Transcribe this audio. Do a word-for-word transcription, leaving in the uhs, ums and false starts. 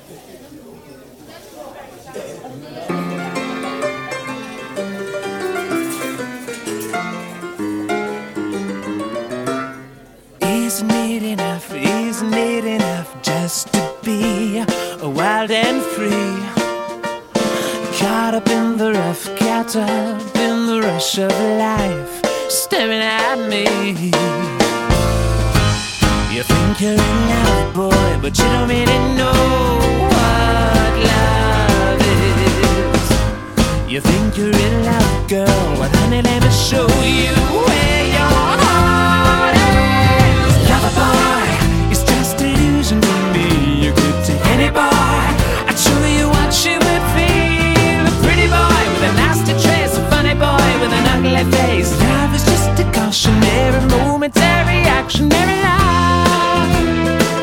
Isn't it enough, isn't it enough just to be wild and free? Caught up in the rough, caught up in the rush of life, staring at me. You think you're in love, boy, but you don't really know what love is. You think you're in love, girl, well honey, let me show you where